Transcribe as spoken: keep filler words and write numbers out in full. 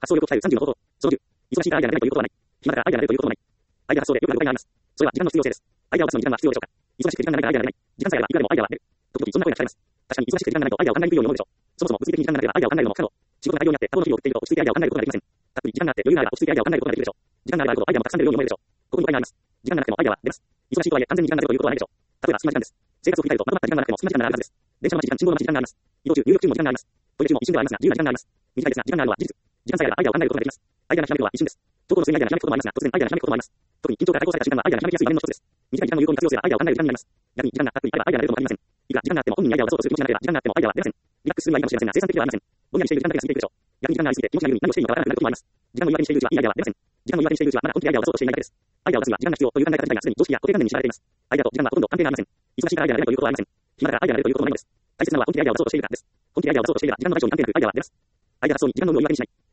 発想力を鍛えるさんじゅうの方法。そのじゅう、忙しいからアイデアが出ないということはない。暇だからアイデアが出るということもない。アイデア発想でよくある誤解があります。それは時間の必要性です。アイデアを出すのに時間が必要でしょうか。忙しくて時間がないからアイデアが出ない。時間さえあればいくらでもアイデアは出る。時々そんな声が聞かれます。確かに忙しくて時間がないとアイデアを考えにくいように思うでしょう。そもそも物理的に時間がなければアイデアを考えるのも不可能。仕事の内容によって過去の日を送っていると落ち着いてアイデアを考えることができません。たっぷり時間があって余裕があれば落ち着いてアイデアを考えることができるでしょう。時間があればあるほどアイデアもたくさん出るように思えるでしょう。ここに誤解があります。時間がなくてもアイデアは出ます。忙しいとはいえ完全に時間が出るということはないでしょう。例えば隙間時間です。生活を振り返るとまとまった時間がなくても隙間時間があるはずです。電車の待ち時間、信号の待ち時間があります。移動中、入力中も時間があります。トイレ中も一瞬ではありますが、自由な時間があります。短いですが、時間があるのは事実。時間さえあればアイデアを考えることができます。アイデアがひらめくのは一瞬です。投稿の末にアイデアがひらめくこともありますが、突然アイデアがひらめくこともあります。特に緊張から解放された瞬間はアイデアがひらめきやすい場面の一つです。短い時間の有効に活用すればアイデアを考える時間になります。逆に時間がたっぷりあればアイデアが出るとも限りません。いくら時間があっても本人にアイデアを出そうとする気持ちがなければ時間があってもアイデアは出ません。リラックスするのはいいかもしれませんが、生産的ではありません。ぼんやりしている時間だけが過ぎていくでしょう。逆に時間がありすぎて気持ちが緩み何をしていいのかわからなくなることもあります。時間の言い訳にしているうちはいいアイデアは出ません。時間の言い訳にしているうちはまだ本気でアイデアを出そうとしていないだけです。アイデアを出すには時間が必要という考え方自体がすでに常識や固定観念に縛られています。アイデアと時間はほとんど関係がありません。忙しいからアイデアが出ないということはありません。暇だからアイデアが出るということもないのです。大切なのは本気でアイデアを出そうとしているかです。本気でアイデアを出そうとしていれば時間の倍以上に関係なくアイデアは出ます。アイデア発想に時間の有無を言い訳にしない。